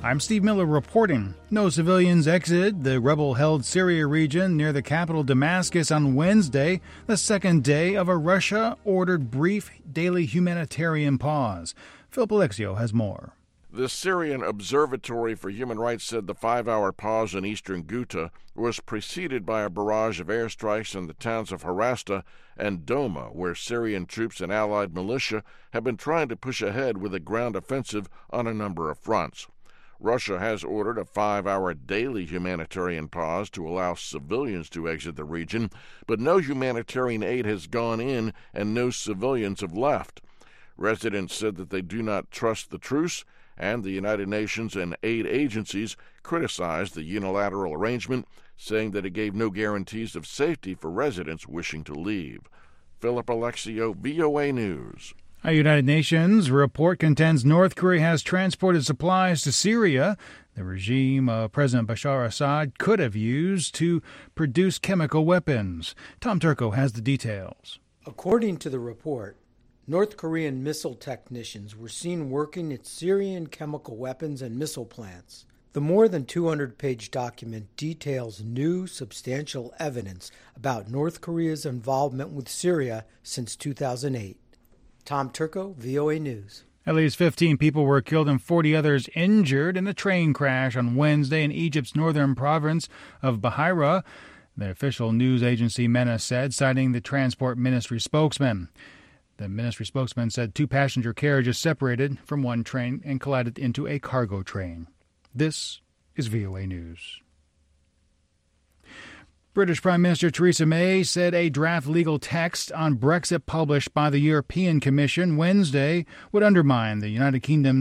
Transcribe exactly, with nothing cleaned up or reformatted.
I'm Steve Miller reporting. No civilians exited the rebel-held Syria region near the capital Damascus on Wednesday, the second day of a Russia-ordered brief daily humanitarian pause. Phil Alexio has more. The Syrian Observatory for Human Rights said the five-hour pause in eastern Ghouta was preceded by a barrage of airstrikes in the towns of Harasta and Doma, where Syrian troops and allied militia have been trying to push ahead with a ground offensive on a number of fronts. Russia has ordered a five-hour daily humanitarian pause to allow civilians to exit the region, but no humanitarian aid has gone in and no civilians have left. Residents said that they do not trust the truce, and the United Nations and aid agencies criticized the unilateral arrangement, saying that it gave no guarantees of safety for residents wishing to leave. Philip Alexio, V O A News. A United Nations report contends North Korea has transported supplies to Syria the regime of President Bashar Assad could have used to produce chemical weapons. Tom Turco has the details. According to the report, North Korean missile technicians were seen working at Syrian chemical weapons and missile plants. The more than two hundred page document details new, substantial evidence about North Korea's involvement with Syria since two thousand eight. Tom Turco, V O A News. At least fifteen people were killed and forty others injured in a train crash on Wednesday in Egypt's northern province of Bahira, the official news agency MENA said, citing the transport ministry spokesman. The ministry spokesman said two passenger carriages separated from one train and collided into a cargo train. This is V O A News. British Prime Minister Theresa May said a draft legal text on Brexit published by the European Commission Wednesday would undermine the United Kingdom's